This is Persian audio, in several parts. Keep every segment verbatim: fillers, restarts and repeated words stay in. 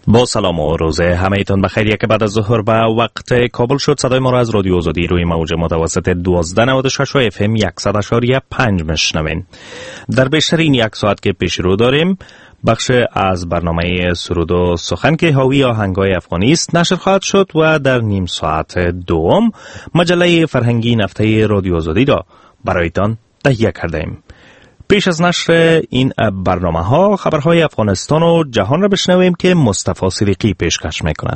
با سلام و روزه همه ایتان بخیر. که بعد از ظهر به وقت کابل شد صدای ما را از رادیو آزادی روی موج متوسط دوازده نود و شش و اف ام صد و پنج میشنوین. در بیشتر این یک ساعت که پیش رو داریم بخش از برنامه سرود و سخن که حاوی آهنگای افغانی است نشر خواهد شد و در نیم ساعت دوم مجله فرهنگی نفته رادیو آزادی را برایتان تهیه کردیم. پیش از نشر این برنامه ها خبرهای افغانستان و جهان را بشنویم که مصطفی صدیقی پیشکش میکند.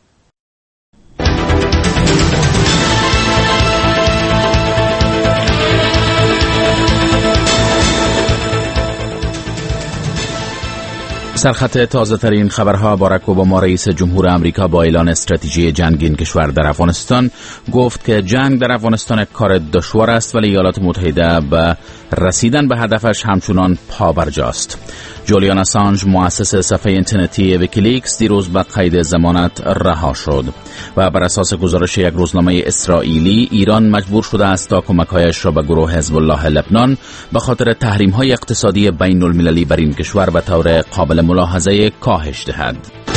سرخط تازه ترین خبرها: باراک اوباما رئیس جمهور آمریکا با اعلان استراتژی جنگ این کشور در افغانستان گفت که جنگ در افغانستان کار دشوار است ولی ایالات متحده به رسیدن به هدفش همچنان پابرجاست. جولیان اسانج مؤسس صفحه اینترنتی ویکیلیکس دیروز به قید ضمانت رها شد و بر اساس گزارش یک روزنامه اسرائیلی ایران مجبور شده است تا کمک‌هایش را به گروه حزب الله لبنان به خاطر تحریم‌های اقتصادی بین المللی بر این کشور به طور قابل ملاحظه کاهش دهد.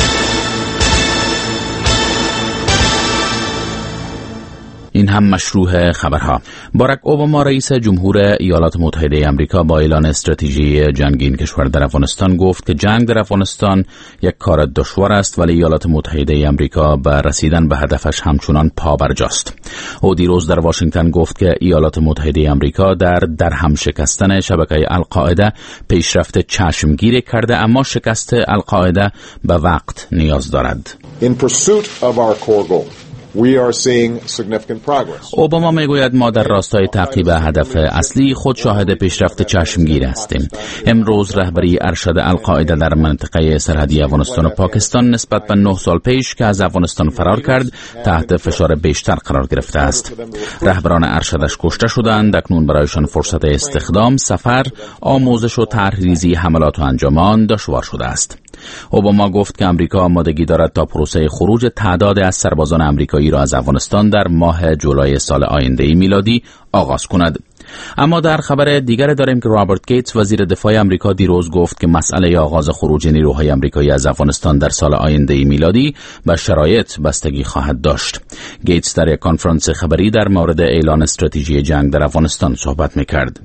این هم مشروع خبرها. باراک اوباما رئیس جمهور ایالات متحده آمریکا با اعلان استراتژی جنگی کشور در افغانستان گفت که جنگ در افغانستان یک کار دشوار است ولی ایالات متحده آمریکا به رسیدن به هدفش همچنان پابرجاست. او دیروز در واشنگتن گفت که ایالات متحده آمریکا در درهم شکستن شبکه القاعده پیشرفت چشمگیری کرده، اما شکست القاعده به وقت نیاز دارد. In pursuit of our core goal, we are seeing significant progress. اوباما میگوید ما در راستای تعقیب هدف اصلی خود شاهد پیشرفت چشمگیر هستیم. امروز رهبری ارشد القاعده در منطقه سرحدی افغانستان و پاکستان نسبت به نه سال پیش که از افغانستان فرار کرد تحت فشار بیشتر قرار گرفته است. رهبران ارشدش کشته شدند. اکنون برایشان فرصت استخدام، سفر، آموزش و طرحریزی حملات و انجام آن دشوار شده است. اوباما گفت که آمریکا آمادگی دارد تا پروسه خروج تعداد از سربازان آمریکایی را از افغانستان در ماه جولای سال آینده میلادی آغاز کند. اما در خبر دیگر داریم که رابرت گیتس وزیر دفاع آمریکا دیروز گفت که مسئله آغاز خروج نیروهای آمریکایی از افغانستان در سال آینده میلادی به شرایط بستگی خواهد داشت. گیتس در یک کنفرانس خبری در مورد اعلان استراتژی جنگ در افغانستان صحبت می‌کرد.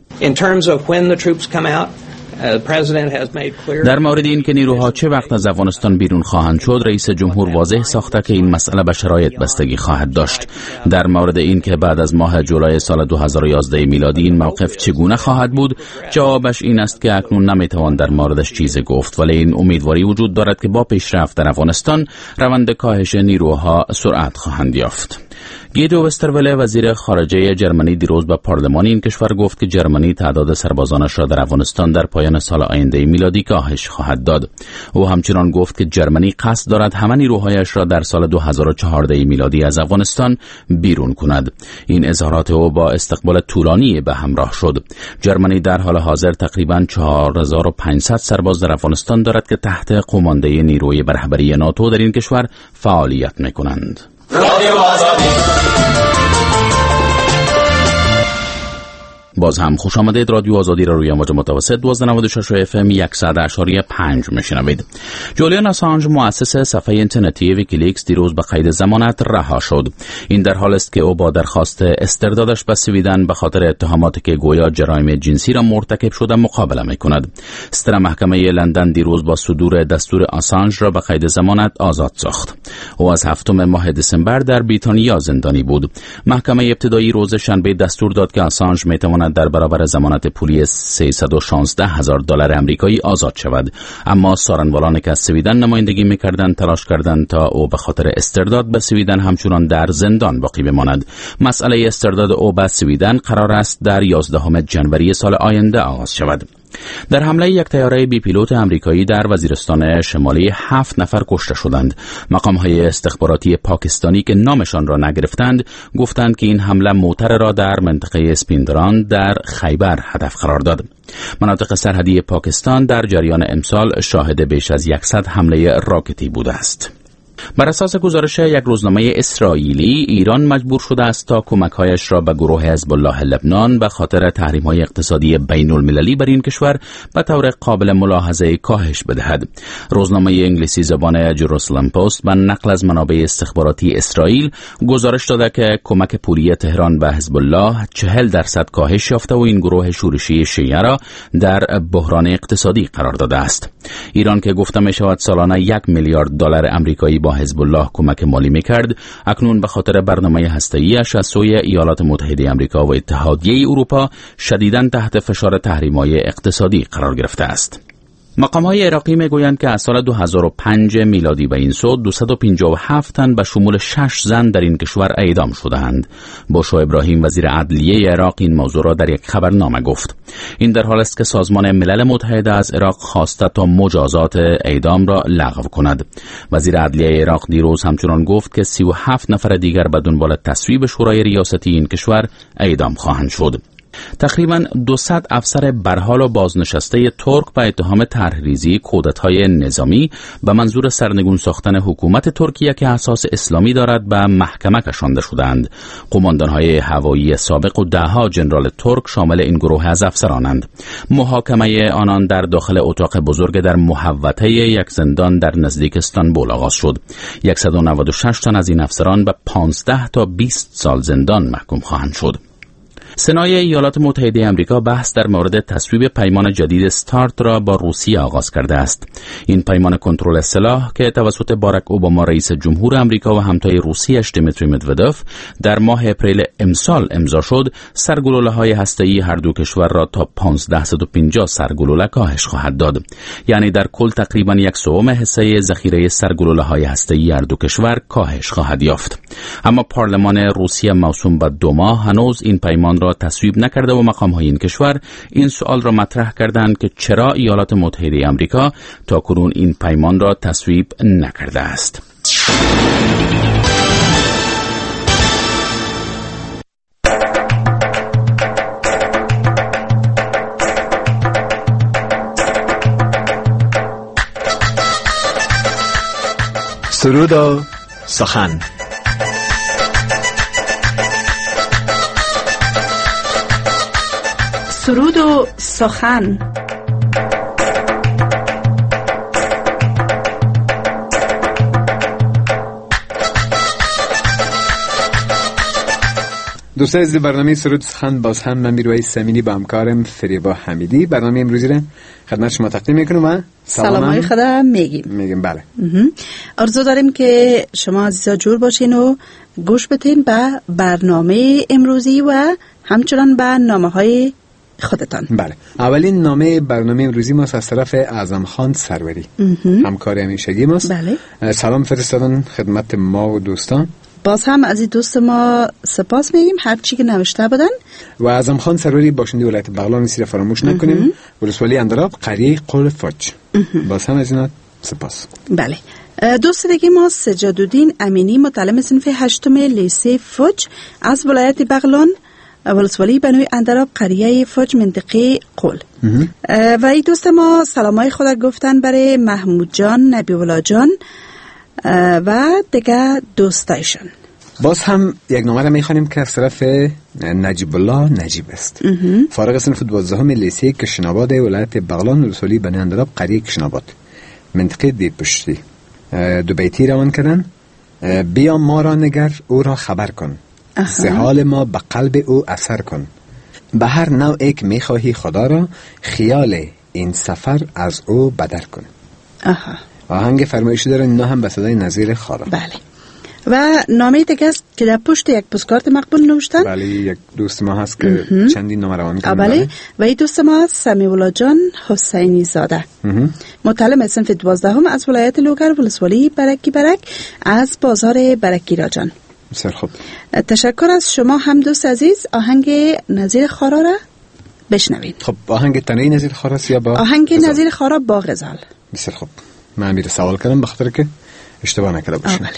در مورد این که نیروها چه وقت از افغانستان بیرون خواهند شد، رئیس جمهور واضح ساخته که این مسئله به شرایط بستگی خواهد داشت. در مورد این که بعد از ماه جولای سال دو هزار و یازده میلادی این موقف چگونه خواهد بود، جوابش این است که اکنون نمیتوان در موردش چیزی گفت، ولی این امیدواری وجود دارد که با پیشرفت در افغانستان روند کاهش نیروها سرعت خواهند یافت. گیدو وسترولے وزیر خارجه جرمنی دیروز به پارلمان این کشور گفت که جرمنی تعداد سربازانش را در افغانستان در پایان سال آینده میلادی کاهش خواهد داد. او همچنین گفت که جرمنی قصد دارد همه نیروهایش را در سال دو هزار و چهارده میلادی از افغانستان بیرون کند. این اظهارات او با استقبال طولانی به همراه شد. جرمنی در حال حاضر تقریباً چهار هزار و پانصد سرباز در افغانستان دارد که تحت قمانده نیروی برهبری ناتو در این کشور فعالیت می‌کنند. رادیو آزادی. باز هم خوش آمدید. رادیو آزادی را روی موج متوسط دوازده نود و شش و اف ام صد و پنج میشنوید. جولیان اسانج مؤسس صفحه اینترنتی ویکیلیکس دیروز به قید ضمانت رها شد. این در حالی است که او با درخواست استردادش به سویدن به خاطر اتهاماتی که گویا جرایم جنسی را مرتکب شده مقابله میکند. ستر محکمه لندن دیروز با صدور دستور اسانج را به قید ضمانت آزاد ساخت. او از هفتم ماه دسامبر در بریتانیا زندانی بود. محکمه ابتدایی روز شنبه دستور داد که اسانج میتواند در برابر ضمانت پولی سیصد و شانزده هزار دلار آمریکایی آزاد شود، اما سارنوالانی که از سویدن نمایندگی می‌کردند تلاش کردند تا او به خاطر استرداد به سویدن همچنان در زندان باقی بماند. مسئله استرداد او به سویدن قرار است در یازدهم ژانویه سال آینده آغاز شود. در حمله یک طیاره بی پیلوت آمریکایی در وزیرستان شمالی هفت نفر کشته شدند. مقام‌های استخباراتی پاکستانی که نامشان را نگرفتند گفتند که این حمله موتر را در منطقه اسپیندران در خیبر هدف قرار داد. مناطق سرحدی پاکستان در جریان امسال شاهد بیش از صد حمله راکتی بوده است. بر اساس گزارش یک روزنامه اسرائیلی، ایران مجبور شده است تا کمک‌هایش را به گروه حزب الله لبنان به خاطر تحریم‌های اقتصادی بین‌المللی بر این کشور به طور قابل ملاحظه کاهش بدهد. روزنامه انگلیسی زبان جروسلم پست به نقل از منابع استخباراتی اسرائیل گزارش داده که کمک پولی تهران به حزب الله چهل درصد کاهش یافته و این گروه شورشی شیعه را در بحران اقتصادی قرار داده است. ایران که گفته می شود سالانه یک میلیارد دلار آمریکایی با حزب الله کمک مالی میکرد، اکنون به خاطر برنامه هسته‌ای‌اش از سوی ایالات متحده آمریکا و اتحادیه اروپا شدیداً تحت فشار تحریم‌های اقتصادی قرار گرفته است. مقام‌های عراقی میگویند که از سال دو هزار و پنج میلادی به این سو دویست و پنجاه و هفت تن به شمول شش زن در این کشور اعدام شده‌اند. بوشو ابراهیم وزیر عدلیه عراق این موضوع را در یک خبرنامه گفت. این در حالی است که سازمان ملل متحد از عراق خواسته تا مجازات اعدام را لغو کند. وزیر عدلیه عراق دیروز همچنان گفت که سی و هفت نفر دیگر به دنبال تصویب شورای ریاستی این کشور اعدام خواهند شد. تقریباً دویست افسر برحال و بازنشسته ترک به اتهام طرحریزی کودتای نظامی به منظور سرنگون ساختن حکومت ترکیه که اساس اسلامی دارد به محکمه کشانده شدند. قماندان‌های هوایی سابق و دهها جنرال ترک شامل این گروه از افسرانند. محاکمه آنان در داخل اتاق بزرگ در محوطه یک زندان در نزدیک استانبول آغاز شد. صد و نود و شش تن از این افسران به پانزده تا بیست سال زندان محکوم خواهند شد. سنای ایالات متحده آمریکا بحث در مورد تصویب پیمان جدید استارت را با روسیه آغاز کرده است. این پیمان کنترل سلاح که توسط باراک اوباما رئیس جمهور آمریکا و همتای روسیه‌اش دیمیتری مدودوف در ماه اپریل امسال امضا شد، سرگلوله‌های هسته‌ای هر دو کشور را تا پانصد و پنجاه سرگلوله کاهش خواهد داد. یعنی در کل تقریباً یک سوم حصه ذخیره سرگلوله‌های هسته‌ای هر دو کشور کاهش خواهد یافت. اما پارلمان روسیه موسوم به دوما هنوز این پیمان را تصویب نکرده و مقام‌های این کشور این سوال را مطرح کردند که چرا ایالات متحده آمریکا تاکنون این پیمان را تصویب نکرده است. سرود و سخن. سرود و سخن. دوستان از برنامه سرود سخن باز هم من میروی سمینی با همکارم فریبا حمیدی برنامه امروزی را خدمت شما تقدیم میکنم و سلامای خدا میگیم میگیم بله. آرزو داریم که شما عزیزا جور باشین و گوش بتین به برنامه امروزی و همچنان به نامه های خودتان. بله. اولین نامه برنامه امروزی ما از طرف اعظم خان سروری همکار همیشگی ماست. بله. سلام فرستادن خدمت ما و دوستان. باز هم از این دوست ما سپاس میگیم هر چی که نوشته بودن. و اعظم خان سروری باشنده ولایت بغلان سیر فراموش نکنیم، ولسوالی اندراب قریه قول فاج. باز هم از اینا سپاس. بله. دوست دیگه ما سجادالدین امینی متعلم صنف هشتم لیسه فوج از ولایت بغلان ولسوالی بنوی اندراب قریه فوج منطقه قول. و این دوست ما سلامای خود گفتن برای محمود جان، نبی ولا جان و دیگه دوستایشان. باز هم یک نامه را میخوانیم که از طرف نجیب الله نجیب است. فارغ صنف دوازدهم لیسه کشناباد ولایت بغلان ولسوالی بنوی اندراب قریه کشناباد منطقه دی پشتی. دو بیتی روان کردن: بیا ما را نگر او را خبر کن، سه حال ما به قلب او اثر کن، به هر نوعی که میخواهی خدا را خیال این سفر از او بدر کن. آها. آهنگ فرمایشی دارن اینا هم به صدای نظیر خارا. بله. و نامه دیگه است که در پشت یک پستکارت مقبول نوشتن. بله، یک دوست ما هست که چندین نامه روان کرده. بله. و این دوست ما سمیع جان حسینی زاده متعلم صنف دوازدهم از ولایت لوگر ولسوالی برکی برک از بازار برکی راجان. بسیار خوب. تشکر از شما هم دوست عزیز. آهنگ نظیر خارا را بشنوید. خب آهنگ تنهی نظیر خارا یا با آهنگ نظیر خارا با غزال. بسیار خوب. من میره سوال کردم بخاطر که اشتباه نکرده باشم. بله.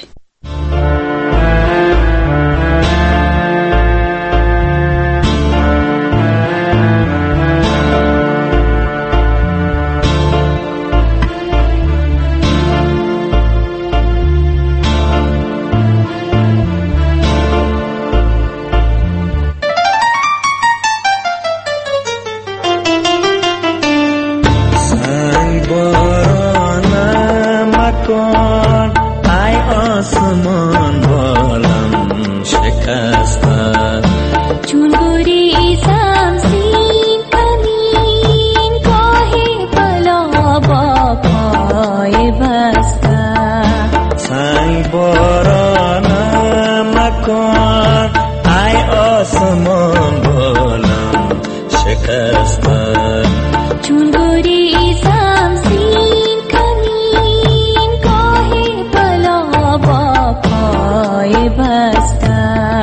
مکن ای آسمان بالم شکسته چون گریزم زین کمین گاه بلا با پای بسته سنگ بارانم مکن ای آسمان بالم شکسته چون گریزم زین کمین گاه بلا با پای بسته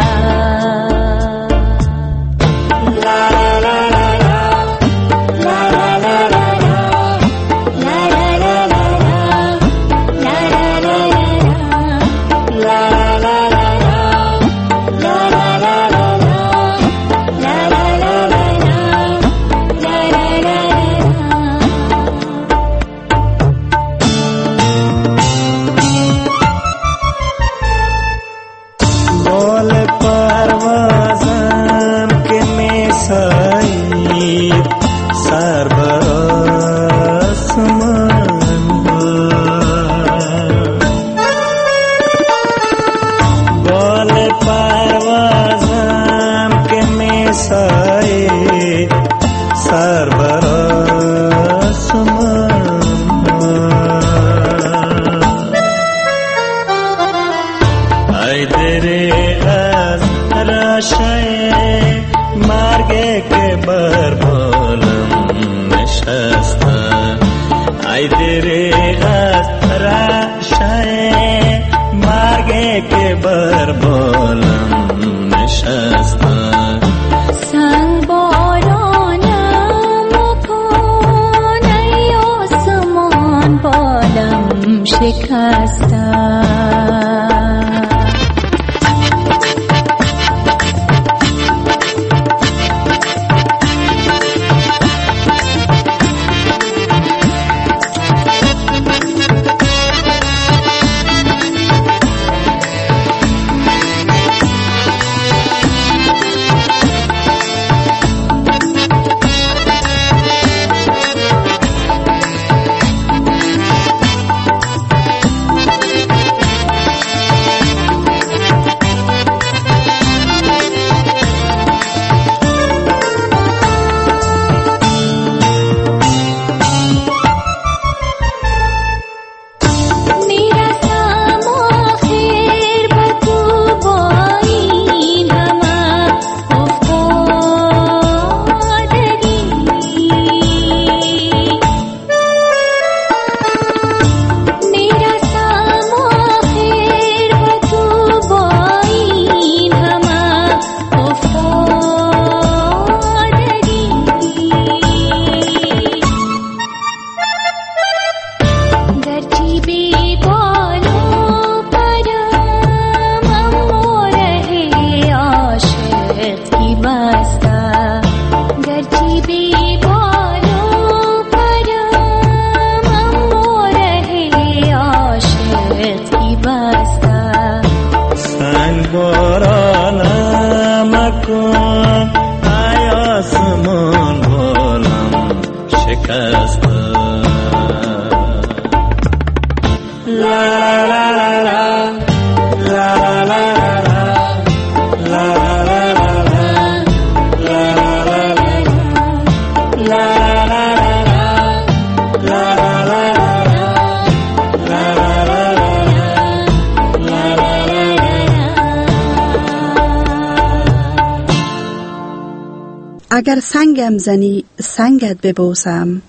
اگر سنگم زنی سنگت ببوسم،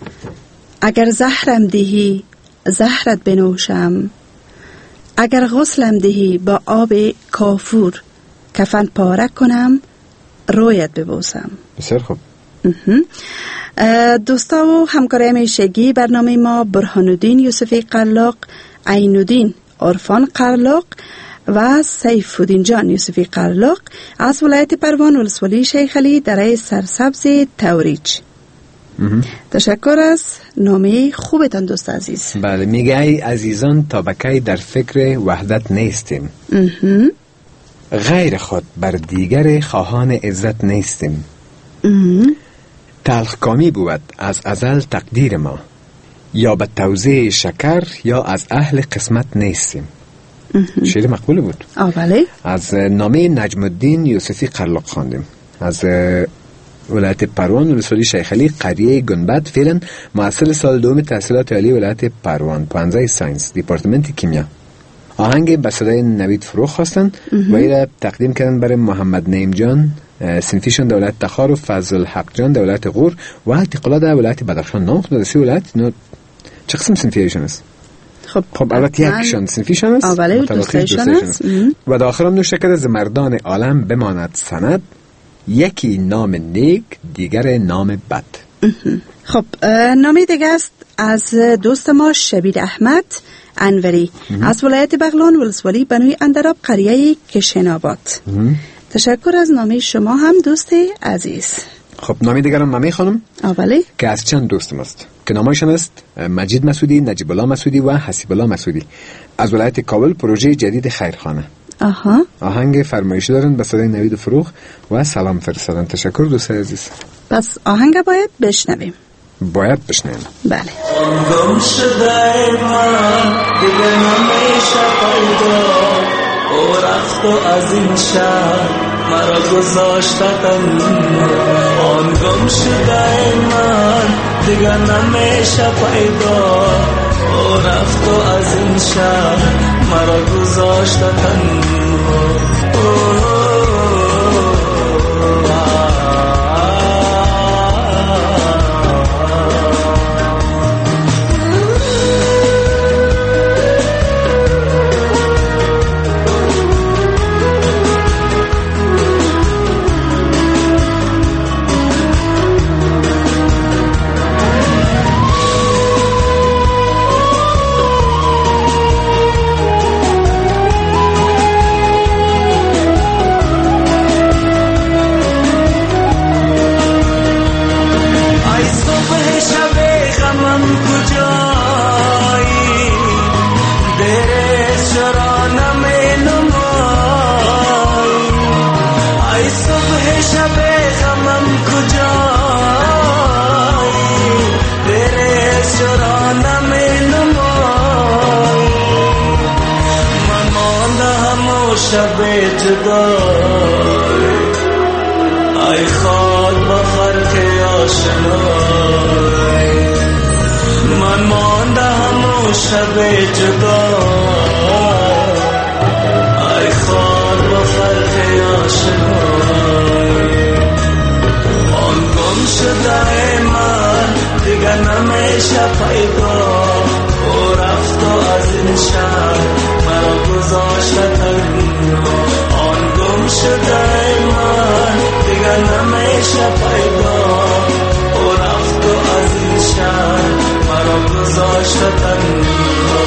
اگر زهرم دهی زهرت بنوشم، اگر غسلم دهی با آب کافور کفن پاره کنم رویت ببوسم. بسیار خوب. دوستا و همکارای همیشگی برنامه ما برهانالدین یوسفی قرلاق، عینالدین عرفان قرلاق و سیفالدین جان یوسفی قرلاق از ولایت پروان ولسوالی شیخ علی دره سرسبز توریج. تشکر از نامه خوبتان دوست عزیز. بله، میگه ای عزیزان تا بکی در فکر وحدت نیستیم، غیر خود بر دیگر خواهان عزت نیستیم. تلخکامی بود از ازل تقدیر ما، یا به توزیع شکر یا از اهل قسمت نیستیم. شعر مقبول بود. آه بله. از نامه نجم الدین یوسفی قرلاق خواندیم. از ولایت پروان ولسوالی شیخ علی قریه گنبد، فعلا محصل سال دوم تحصیلات عالی ولایت پروان، پانزده ساینس، دیپارتمنت کیمیا. آهنگ به صدای نوید فروخ خواستن و ایره تقدیم کردن برای محمد نعیم جان سنفیشون دولت تخار و فضل حق جان دولت غور و التقلا در ولایت بدخشان. نام خود سی ولایت نو چه قسم سنفیشون است؟ خب خب البته یکشان سنفیشون است. اولی دوستایشون است. و داخل هم نوشته کرده ز مردان عالم بماند سند، یکی نام نیک دیگر نام بد. خب نامی دیگه است از دوست ما شبیر احمد انوری از ولایت بغلان ولسوالی بنوی اندراب قریه کشناباد. تشکر از نامی شما هم دوست عزیز. خب نامی دیگرم نامی خانم اولی که از چند دوستم است که نامایشان است مجید مسعودی، نجیب الله مسعودی و حسیب الله مسعودی از ولایت کابل، پروژه جدید خیرخانه. آها. آهنگ فرمایشی دارن به صدای نوید فروخ و سلام فرستادن. تشکر دوست عزیز. پس آهنگ باید بشنویم. باید بشنویم. بله. گم شده من دیگه نمیشه پیدا، او رفت و از این شهر مرا گذاشته تنها. آن گم شده من دیگه نمیشه پیدا، او رفت و از این شهر مرا گذاشته تنها. شب جدای ای خاک با فرق آشنای، من مانده همون شب جدای ای خاک با فرق آشنای. آن گم شده من دیگه نمیشه پیدا، او رفت و از این شهر مرا گذاشته تنها. آن گم شده من دیگه نمیشه پیدا، او رفت و از این شهر مرا گذاشته تنها.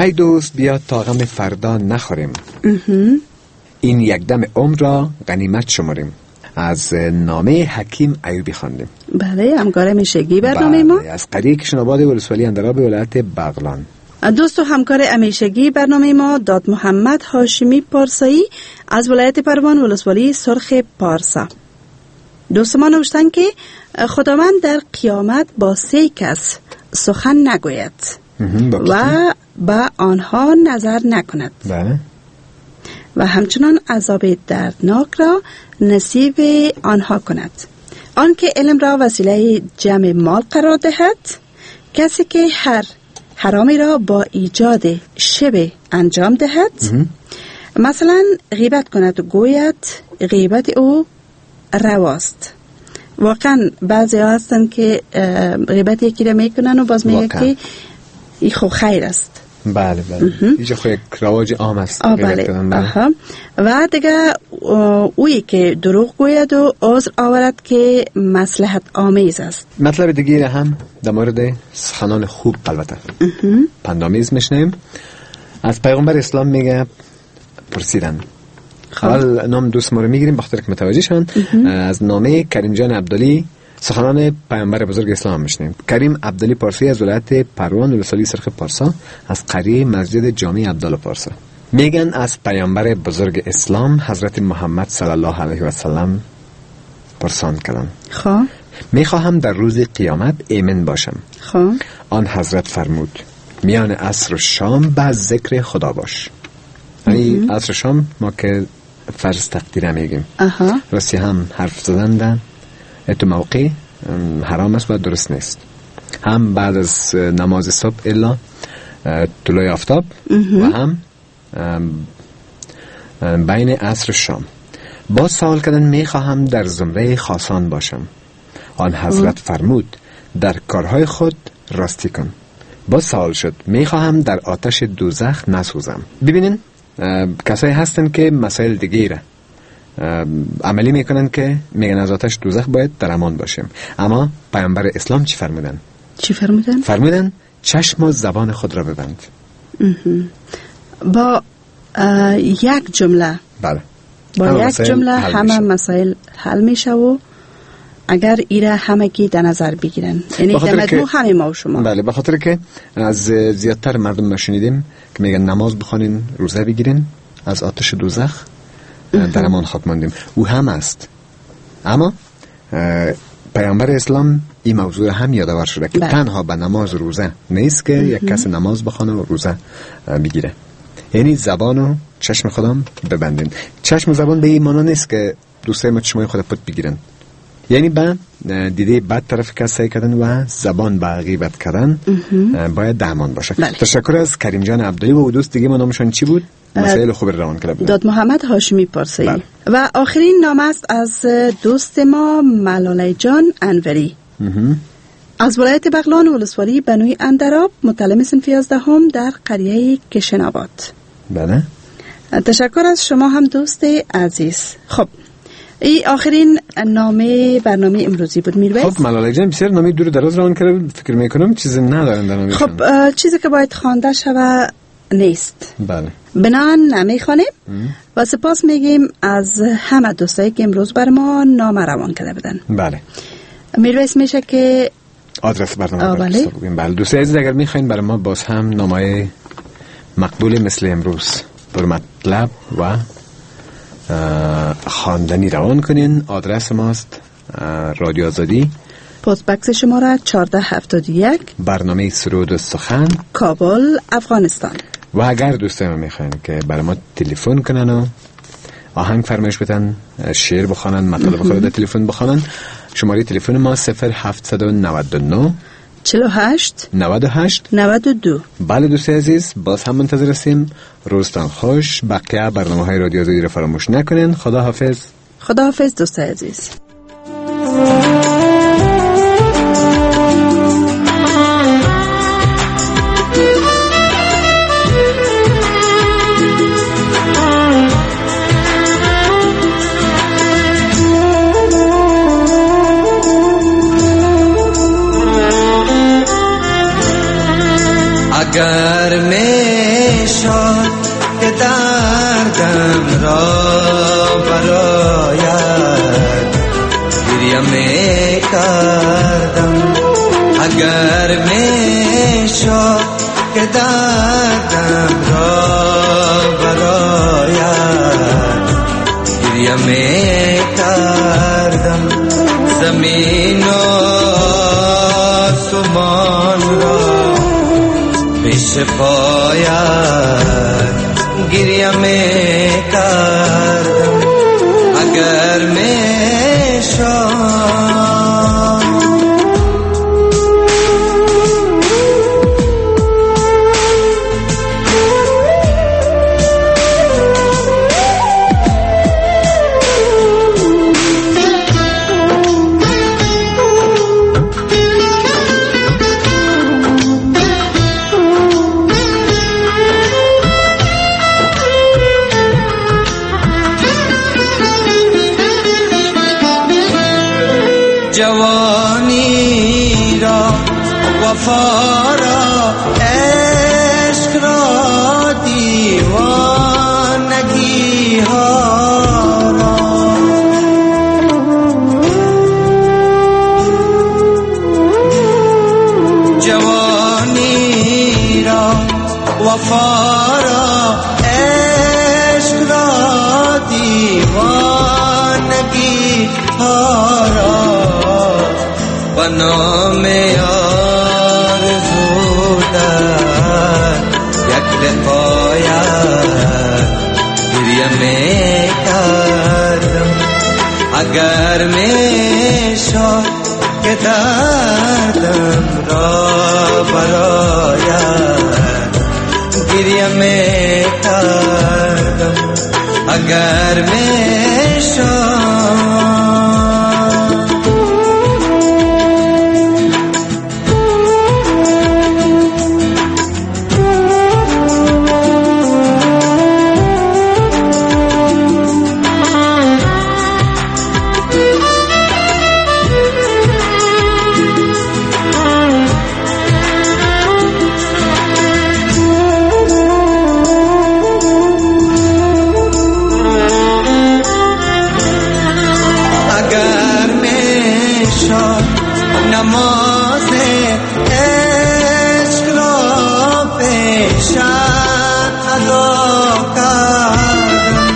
ای دوست بیا تا غم فردا نخوریم، این یک دم عمر را غنیمت شماریم. از نامه حکیم ایوبی خواندیم. بله، همکار همیشگی برنامه ما از قریه کشناباد ولسوالی اندراب ولایت بغلان. دوست و همکار همیشگی برنامه ما داد محمد هاشمی پارسایی از ولایت پروان ولسوالی سرخ پارسا. دوست ما نوشتن که خداوند در قیامت با سه کس سخن نگوید و با آنها نظر نکند. بله. و همچنان عذاب دردناک را نصیب آنها کند. آن که علم را وسیله جمع مال قرار دهد، کسی که هر حرامی را با ایجاد شبه انجام دهد، مثلا غیبت کند و گوید غیبت او رواست. واقعا بعضی ها هستن که غیبت یکی را میکنن و باز میگه که این خو خیر است. بله بله، اینجا خو یک رواج عام است. بله. آها. و دیگه اویی که دروغ گوید و عذر آورد که مصلحت آمیز است. مطلب دیگه هم در مورد سخنان خوب البته پندآمیز میشنیم. از پیغمبر اسلام میگه پرسیدن. اول نام دوست ما رو میگیریم بخاطر که متوجه شن. از نامه کریم جان عبدالی سخنان پیامبر بزرگ اسلام میشنیم. کریم عبدالی پارسی از ولایت پروان ولسوالی سرخ پارسا از قریه مسجد جامع عبدالله پارسا میگن از پیامبر بزرگ اسلام حضرت محمد صلی الله علیه و سلم پرسان کردن. خب میخواهم در روز قیامت ایمن باشم. خب آن حضرت فرمود میان عصر و شام به ذکر خدا باش. یعنی عصر و شام ما که فرض تقدیر میگیم. اها. راستی هم حرف زدن تو موقع حرام است و درست نیست. هم بعد از نماز صبح الا طلوع آفتاب و هم بین عصر و شام. باز سوال کردن میخواهم در زمره خاصان باشم. آن حضرت فرمود در کارهای خود راستی کن. باز سوال شد میخواهم در آتش دوزخ نسوزم. ببینین کسایی هستن که مسائل دیگه را عملی میکنن که میگن از آتش دوزخ باید در امان باشیم. اما پیامبر اسلام چی فرمودن؟ چی فرمودن؟ فرمودن چشم و زبان خود را ببند. با یک جمله. بله. با یک جمله همه مسائل حل میشه و اگر ایره همگی در نظر بگیرن، یعنی در مجموع همه ما و شما. بله، به خاطر که از زیادتر مردم ما شنیدیم که میگن نماز بخونین، روزه بگیرین، از آتش دوزخ در امان خود ماندیم. او هم است. اما پیامبر اسلام این موضوع هم یادآور شده که تنها به نماز و روزه نیست که یک کس نماز بخونه و روزه بگیره. یعنی زبان و چشم خودم ببندین. چشم و زبان به این معنا نیست که دوستای ما چشمای خود پت بگیرن. یعنی با دیده بد طرف کسایی کردن و زبان با غیبت کردن باید درمان باشه. بله. تشکر از کریم جان عبدالی و دوست دیگه ما نامشان چی بود؟ مسائل خوب روان کرده بود. داد محمد هاشمی پارسایی. بله. و آخرین نام است از دوست ما ملاله جان انوری از ولایت بغلان ولسوالی بنوی اندراب متعلم صنف یازدهم در قریه کشناباد. بله. تشکر از شما هم دوست عزیز. خب این آخرین نامه برنامه امروزی بود. میرویس. خب ملاله جان بسیار نامه دور دراز روان کرده، فکر میکنم چیزی ندارن در نامه. خب چیزی که باید خوانده شود نیست. بله. بنان نمیخوانیم و سپاس میگیم از همه دوستایی که امروز بر ما نامه روان کرده بودن. بله. میرویس میشه که آدرس برنامه بله. بله. دوستای عزیز اگر میخواین برای ما باز هم نامه مقبول مثل امروز بر مطلب و خواندنی روان کنین، آدرس ماست رادیو آزادی، پست بکس شماره چهارده هفتاد و یک، برنامه سرود و سخن، کابل، افغانستان. و اگر دوستای ما میخواین که برای ما تلفن کنن و آهنگ فرمایش بدن، شعر بخوانن، مطلب خود تلفن بخوانن، شماره تلفن ما صفر هفتصد و نود و نه چهل و هشت نود و هشت نود و دو. بله دوستای عزیز، باز هم منتظر هستیم. روزتان خوش. بقیه برنامه های رادیو آزادی را فراموش نکنین. خدا حافظ. خدا حافظ دوستای عزیز. अगर मैं شاد که دردم را برایت گریه می کردم. اگر می شاد که دردم را برایت گریه می کردم. زمین و آسمان را پیش پایت گریه می کردم. اگر می شاد جوانی را وفا را عشق را دیوانگی ها را جوانی را وفا را عشق را دیوانگی ها را به نام آرزو در یک لقایت گریه می کردم. اگر می شد که دردم را برایت گریه می کردم. اگر می شد نماز عشق را پیشت ادا کردم.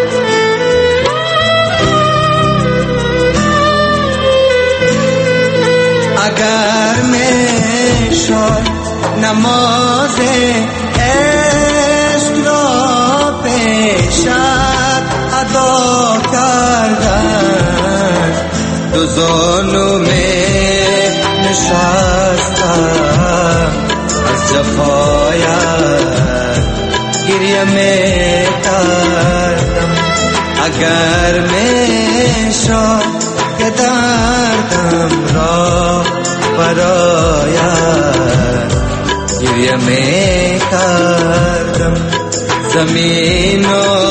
اگر می شد نماز عشق را پیشت ادا کردم. دو زانو می نشستم از جفایت گریه می کردم. اگر می شد که دردم را برایت گریه می کردم. زمین و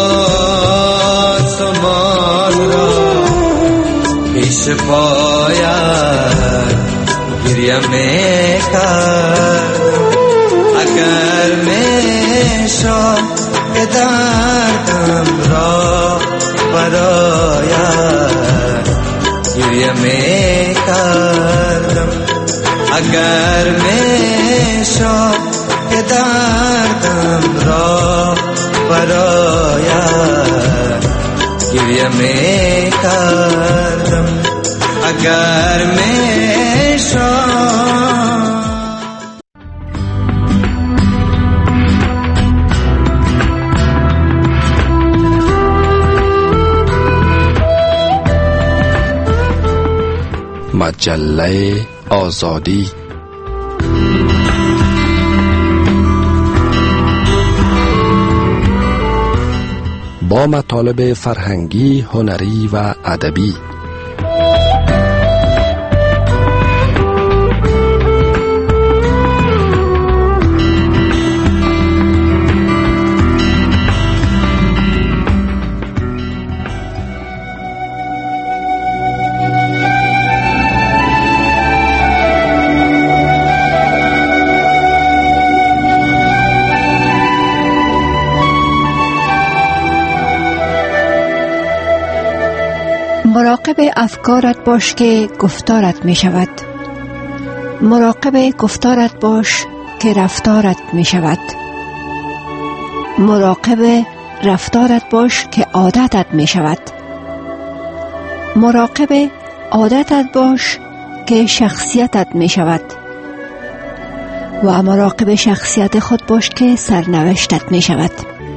آسمان را پیش پایت گریه می کردم. اگر می شد که دردم را برایت گریه می کردم. اگر می شد که دردم را برایت گریه می کردم. اگر می شد مجله آزادی با مطالب فرهنگی، هنری و ادبی. مراقب افکارت باش که گفتارت می شود. مراقب گفتارت باش که رفتارت می شود. مراقب رفتارت باش که عادتت می شود. مراقب عادتت باش که شخصیتت می شود. و مراقب شخصیت خود باش که سرنوشتت می شود.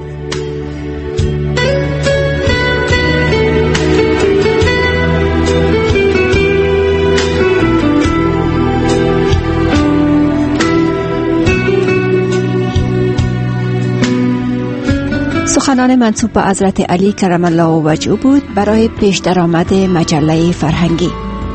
سخنان منسوب به حضرت علی کرم الله وجهه بود برای پیش درآمد مجله فرهنگی.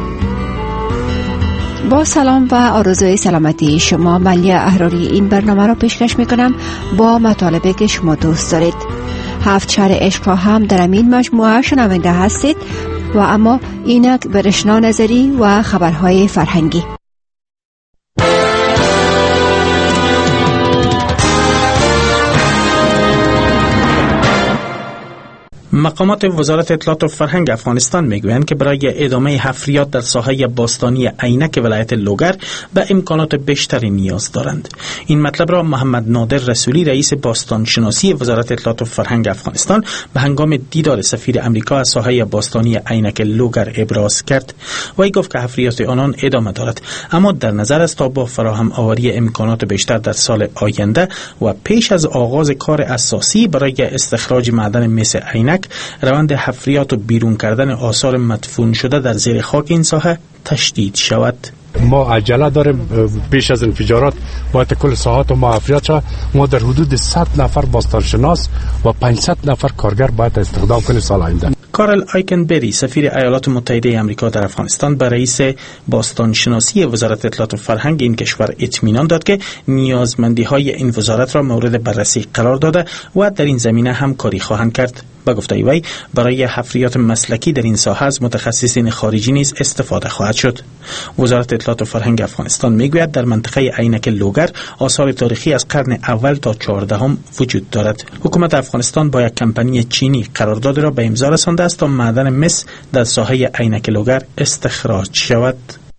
با سلام و آرزوی سلامتی شما، ملیه احراری این برنامه را پیشکش میکنم با مطالبه که شما دوست دارید. هفت شهر عشق را هم در این مجموعه شنونده هستید و اما اینک برشنا نظری و خبرهای فرهنگی. مقامات وزارت اطلاعات و فرهنگ افغانستان میگویند که برای ادامه حفریات در ساحه باستانی عینک ولایت لوگر به امکانات بیشتری نیاز دارند. این مطلب را محمد نادر رسولی رئیس باستان شناسی وزارت اطلاعات و فرهنگ افغانستان به هنگام دیدار سفیر امریکا از ساحه باستانی عینک لوگر ابراز کرد و ای گفت که حفریات آنان ادامه دارد، اما در نظر است تا با فراهم آوری امکانات بیشتر در سال آینده و پیش از آغاز کار اساسی برای استخراج معدن مس عینک، روند حفریات و بیرون کردن آثار مدفون شده در زیر خاک این ساحه تشدید شود. ما عجله داریم پیش از انفجارات باید کل ساحات ما حفریات شود. ما در حدود صد نفر باستانشناس و پانصد نفر کارگر باید استخدام کنیم سال آینده. کارل آیکنبری سفیر ایالات متحده آمریکا در افغانستان به رئیس باستان شناسی وزارت اطلاعات و فرهنگ این کشور اطمینان داد که نیازمندی های این وزارت را مورد بررسی قرار داده و در این زمینه همکاری خواهند کرد. با گفته وی برای حفریات مسلکی در این ساحه از متخصصین خارجی نیز استفاده خواهد شد. وزارت اطلاعات و فرهنگ افغانستان میگوید در منطقه عینک لوگر آثار تاریخی از قرن اول تا چهاردهم وجود دارد. حکومت افغانستان با یک کمپانی چینی قرارداد را به امضا رسانده است تا معدن مس در ساحه عینک لوگر استخراج شود.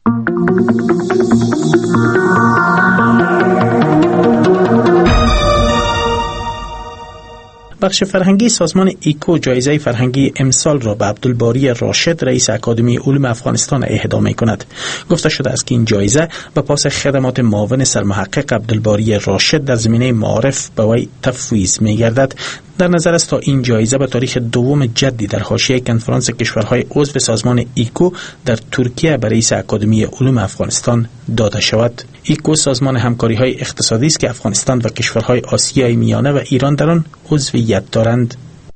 بخش فرهنگی سازمان ایکو جایزه فرهنگی امسال را به عبدالباری راشد رئیس اکادمی علوم افغانستان اهدا می‌کند. گفته شده است که این جایزه به پاس خدمات معاون سرمحقق عبدالباری راشد در زمینه معارف به وی تفویض می‌گردد. در نظر است تا این جایزه به تاریخ دوم جدی در حاشیه کنفرانس کشورهای عضو سازمان ایکو در ترکیه به رئیس اکادمی علوم افغانستان داده شود. ایکو سازمان همکاری‌های اقتصادی است که افغانستان و کشورهای آسیای میانه و ایران در آن عضویت دارند.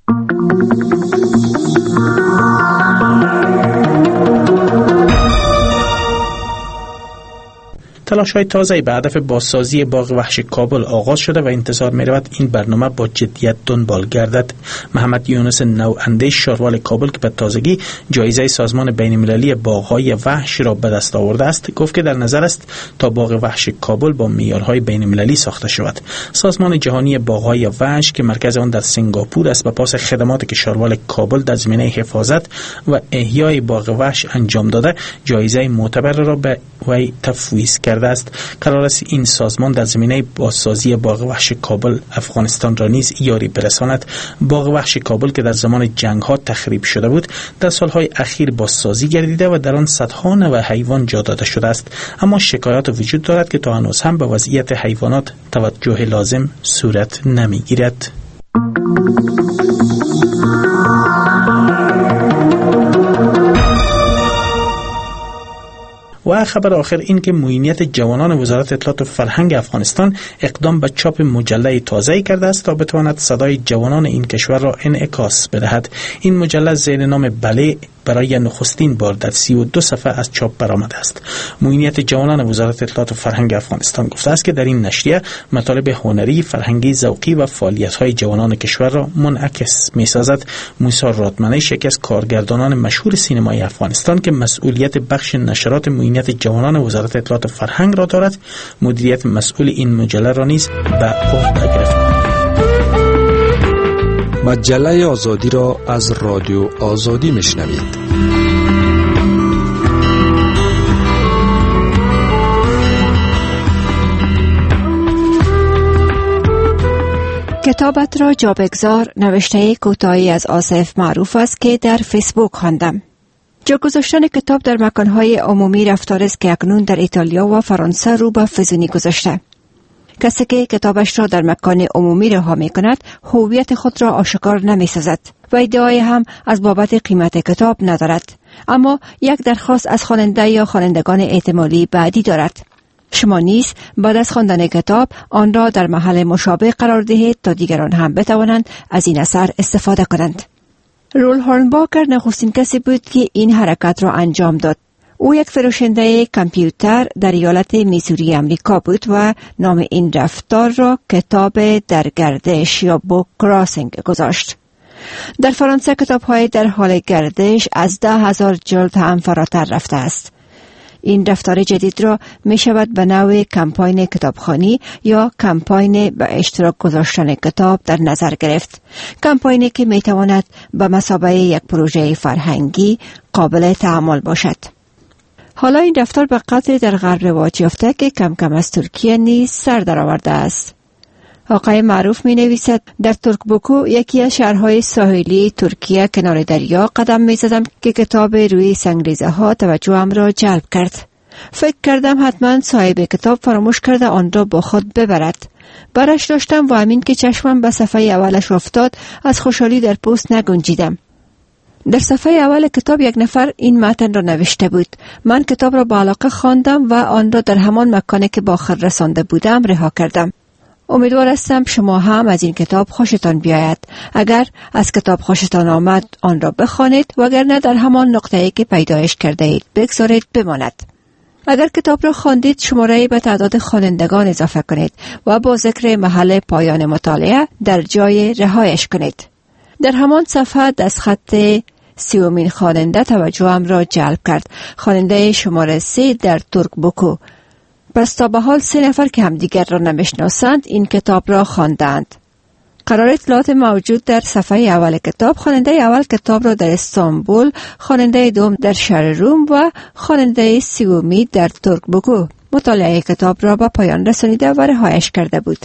تلاش‌های تازه‌ای به هدف بازسازی باغ وحش کابل آغاز شده و انتظار می‌رود این برنامه با جدیت دنبال گردد. محمد یونس نواندیش شاروال کابل که به تازگی جایزه سازمان بین‌المللی باغ‌های وحش را به دست آورده است، گفت که در نظر است تا باغ وحش کابل با معیارهای بین‌المللی ساخته شود. سازمان جهانی باغ‌های وحش که مرکز آن در سنگاپور است، به پاس خدماتی که شاروال کابل در زمینه حفاظت و احیای باغ وحش انجام داده، جایزه معتبر را به وی تفویض کرده است. قرار است این سازمان در زمینه بازسازی باغ وحش کابل افغانستان را نیز یاری برساند. باغ وحش کابل که در زمان جنگ ها تخریب شده بود، در سالهای اخیر بازسازی گردیده و در آن صدها نوع حیوان جا داده شده است، اما شکایات وجود دارد که تا هنوز هم به وضعیت حیوانات توجه لازم صورت نمیگیرد. و خبر آخر این که معینیت جوانان وزارت اطلاعات و فرهنگ افغانستان اقدام به چاپ مجله تازه‌ای کرده است تا بتواند صدای جوانان این کشور را انعکاس بدهد. این مجله زیر نام بله برای نخستین بار در سی و دو صفحه از چاپ برآمده است. معینیت جوانان وزارت اطلاعات و فرهنگ افغانستان گفته است که در این نشریه مطالب هنری، فرهنگی، ذوقی و فعالیت‌های جوانان کشور را منعکس می‌سازد. موسی رادمنش یکی از کارگردانان مشهور سینمای افغانستان که مسئولیت بخش نشرات معینیت جوانان وزارت اطلاعات و فرهنگ را دارد، مدیریت مسئول این مجله را نیز به عهده گرفت. مجله آزادی را از رادیو آزادی میشنوید. کتابت را جا بگذار نوشته کوتاهی از آصف معروف است که در فیسبوک خواندم. جا گذاشتن کتاب در مکانهای عمومی رفتار است که اکنون در ایتالیا و فرانسه رو به فزونی گذاشته. کسی که کتابش را در مکان عمومی رها می کند هویت خود را آشکار نمی سازد و ادعای هم از بابت قیمت کتاب ندارد. اما یک درخواست از خواننده یا خوانندگان احتمالی بعدی دارد. شما نیز بعد از خواندن کتاب آن را در محل مشابه قرار دهید تا دیگران هم بتوانند از این اثر استفاده کنند. رول هورنباکر نخستین کسی بود که این حرکت را انجام داد. او یک فروشنده کامپیوتر در ایالت میسوری امریکا بود و نام این رفتار را کتاب در گردش یا بوک کراسینگ گذاشت. در فرانسه کتاب‌های در حال گردش از ده هزار جلد هم فراتر رفته است. این رفتار جدید را می شود به نوع کمپاین کتابخوانی یا کمپاین به اشتراک گذاشتن کتاب در نظر گرفت. کمپاینی که می تواند به مثابه یک پروژه فرهنگی قابل تحمل باشد. حالا این رفتار به قدری در غرب رواج یافته که کم کم از ترکیه نیز سر درآورده است. آقای معروف می نویسد در ترکبوکو یکی از شهرهای ساحلی ترکیه کنار دریا قدم می زدم که کتاب روی سنگریزه ها توجهم را جلب کرد. فکر کردم حتما صاحب کتاب فراموش کرده آن را با خود ببرد. برش داشتم و همین که چشمم به صفحه اولش افتاد از خوشحالی در پوست نگنجیدم. در صفحه اول کتاب یک نفر این متن را نوشته بود: من کتاب را با علاقه خواندم و آن را در همان مکانی که با آخر رسانده بودم رها کردم. امیدوار هستم شما هم از این کتاب خوشتان بیاید. اگر از کتاب خوشتان آمد آن را بخوانید و اگر نه در همان نقطه‌ای که پیدایش کرده اید بگذارید بماند. اگر کتاب را خواندید شماره به تعداد خوانندگان اضافه کنید و با ذکر محل پایان مطالعه در جای رهایش کنید. در همان صفحه دستخط سیومین خواننده توجهم را جلب کرد. خواننده شماره سه در ترکبوکو. پس تا به حال سه نفر که همدیگر را نمیشناسند این کتاب را خواندند. قرار اطلاعات موجود در صفحه اول کتاب: خواننده اول کتاب را در استانبول، خواننده دوم در شهر روم و خواننده سومی در ترکبوکو مطالعه کتاب را به پایان رسانیده و رهایش کرده بود.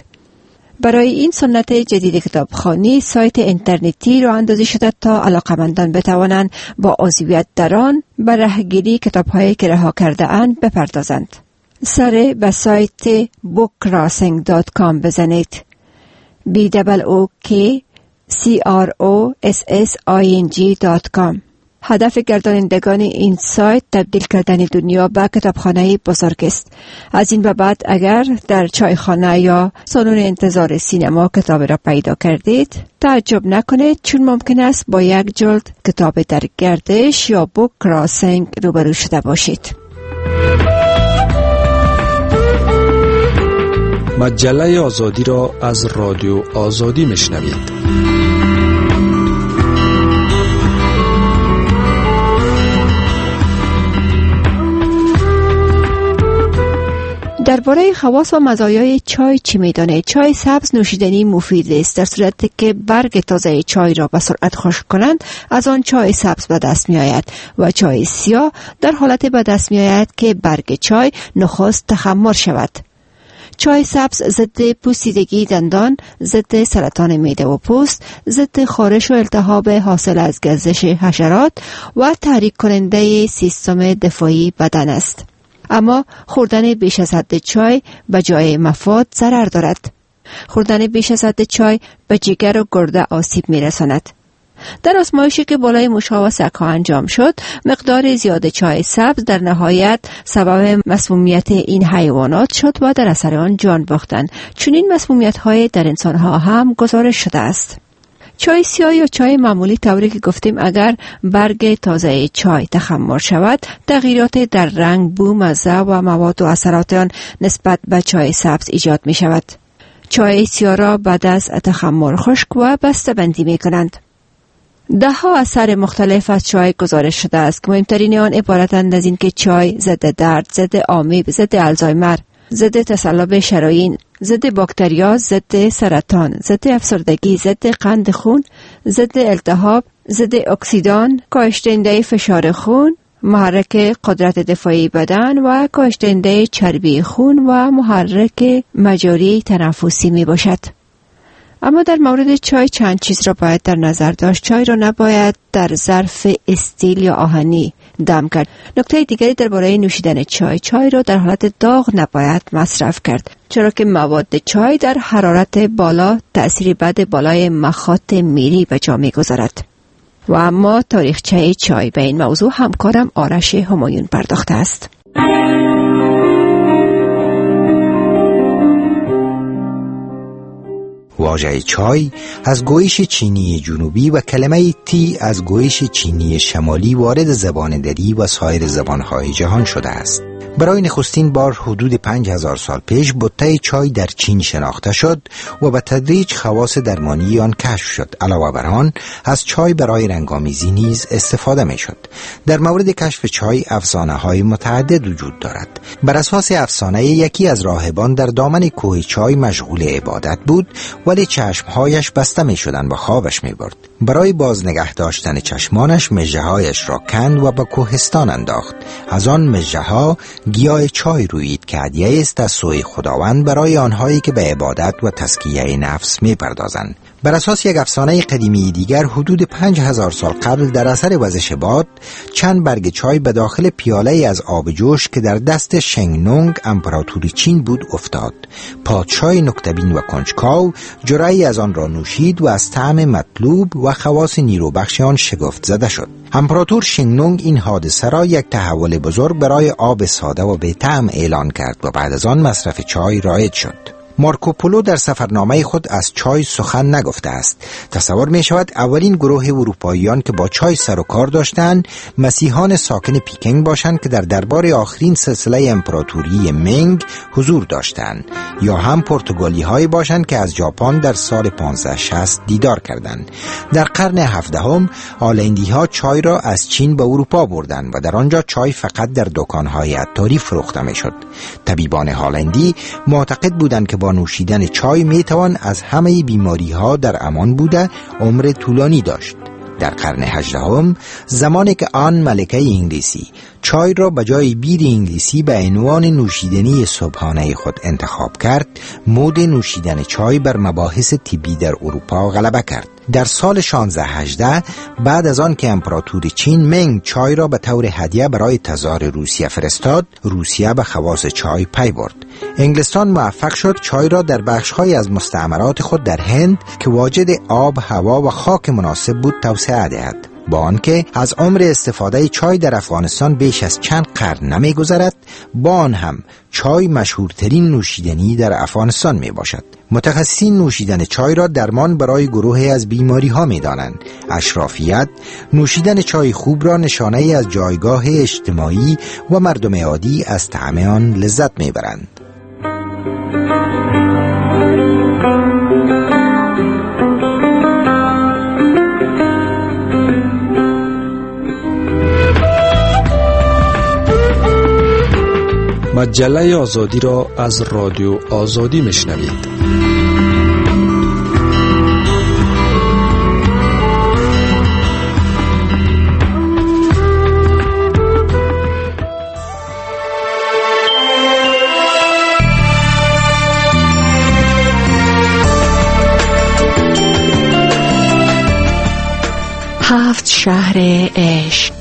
برای این سنت جدید کتابخوانی سایت اینترنتی را اندازی شده تا علاقمندان بتوانند با عضویت در آن به رهگیری کتاب‌هایی که رها کرده اند بپردازند. سر به سایت بوک کراسینگ دات کام بزنید. بی دبل او کی سی آر او اس اس آی ان جی دات کام. هدف گردانندگان این سایت تبدیل کردن دنیا به کتابخانه بزرگ است. از این به بعد اگر در چایخانه یا سالن انتظار سینما کتاب را پیدا کردید تعجب نکنید، چون ممکن است با یک جلد کتاب در گردش یا بوک کراسینگ روبرو شده باشید. مجله آزادی را از رادیو آزادی میشنوید. درباره خواص و مزایای چای چی می‌دانید؟ چای سبز نوشیدنی مفید است. در صورتی که برگ تازه چای را به سرعت خشک کنند از آن چای سبز به دست می‌آید و چای سیاه در حالت به دست می‌آید که برگ چای نخست تخمر شود. چای سبز ضد پوسیدگی دندان، ضد سرطان معده و پوست، ضد خارش و التهاب حاصل از گزش حشرات و تحریک کننده سیستم دفاعی بدن است. اما خوردن بیش از حد چای به جای مفاد ضرر دارد. خوردن بیش از حد چای به جگر و گرده آسیب می‌رساند. در آزمایشی که بالای موش‌ها و سگ‌ها انجام شد، مقدار زیاد چای سبز در نهایت سبب مسمومیت این حیوانات شد و در اثر آن جان باختند. چون این مسمومیت‌های در انسان‌ها هم گزارش شده است. چای سیاه یا چای معمولی طوری که گفتیم اگر برگ تازه چای تخمر شود، تغییرات در رنگ، بو، مزه و مواد و اثرات آن نسبت به چای سبز ایجاد می شود. چای سیاه را بعد از تخمر خشک و بسته بندی می کنند. ده ها اثر مختلف از چای گزارش شده است که مهمترین آن عبارتند از این که چای ضد درد، ضد آمیب، ضد آلزایمر، ضد تصلب شرايين، ضد باکتریا، ضد سرطان، ضد افسردگی، ضد قند خون، ضد التهاب، ضد اکسیدان، کاهش دهنده فشار خون، محرک قدرت دفاعی بدن و کاهش دهنده چربی خون و محرک مجاری تنفسی می باشد. اما در مورد چای چند چیز را باید در نظر داشت. چای را نباید در ظرف استیل یا آهنی دم کرد. نکته دیگری درباره نوشیدن چای: چای را در حالت داغ نباید مصرف کرد، چرا که مواد چای در حرارت بالا تأثیر بد بالای مخاط میری به جا می‌گذارد. و اما تاریخچه چای، به این موضوع همکارم آرش همایون پرداخته است. واژه چای از گویش چینی جنوبی و کلمه تی از گویش چینی شمالی وارد زبان دری و سایر زبانهای جهان شده است. برای نخستین بار حدود پنج هزار سال پیش بوته چای در چین شناخته شد و به تدریج خواص درمانی آن کشف شد. علاوه بر آن از چای برای رنگامیزی نیز استفاده می شد. در مورد کشف چای افسانه های متعدد وجود دارد. بر اساس افسانه یکی از راهبان در دامن کوه چای مشغول عبادت بود، ولی چشمهایش بسته می شدند و خوابش می برد. برای باز نگه داشتن چشمانش مژه‌هایش را کند و به کوهستان انداخت. از آن مژه‌ها گیاه چای رویید که هدیه است از سوی خداوند برای آنهایی که به عبادت و تزکیه نفس می پردازند. بر اساس یک افسانه قدیمی دیگر، حدود پنج هزار سال قبل در اثر وزش باد چند برگ چای به داخل پیاله از آب جوش که در دست شنگ نونگ امپراتور چین بود افتاد. پادشاه نکته‌بین و کنجکاو جرعه‌ای از آن را نوشید و از طعم مطلوب و خواص نیروبخش آن شگفت زده شد. امپراتور شنگ نونگ این حادثه را یک تحول بزرگ برای آب ساده و به طعم اعلان کرد و بعد از آن مصرف چای رایج شد. مارکوپولو در سفرنامه خود از چای سخن نگفته است. تصور می شود اولین گروه اروپاییان که با چای سر و کار داشتند مسیحیان ساکن پیکنگ باشند که در دربار آخرین سلسله امپراتوری منگ حضور داشتند، یا هم پرتغالی هایی باشند که از ژاپن در سال پانزده شصت دیدار کردند. در قرن هفدهم هالندی ها چای را از چین به اروپا بردند و در آنجا چای فقط در دکان های عطاری فروخته می شد. طبیبان هالندی معتقد بودند که با نوشیدن چای می توان از همه بیماری ها در امان بوده عمر طولانی داشت. در قرن هجدهم زمانی که آن ملکه انگلیسی چای را به جای بیر انگلیسی به عنوان نوشیدنی صبحانه خود انتخاب کرد، مد نوشیدن چای بر مباحث طبی در اروپا غلبه کرد. در سال شانزده هجده بعد از آن که امپراتور چین منگ چای را به طور هدیه برای تزار روسیه فرستاد، روسیه به خواص چای پی برد. انگلستان موفق شد چای را در بخش‌های از مستعمرات خود در هند که واجد آب، هوا و خاک مناسب بود توسعه دهد. با آنکه از عمر استفاده چای در افغانستان بیش از چند قرن نمی گذرد، با آن هم چای مشهورترین نوشیدنی در افغانستان می باشد. متخصصین نوشیدن چای را درمان برای گروهی از بیماری ها می دانند. اشرافیت نوشیدن چای خوب را نشانه از جایگاه اجتماعی و مردم عادی از طعم آن لذت می برند. مجله آزادی را از رادیو آزادی میشنوید. هفت شهر عشق.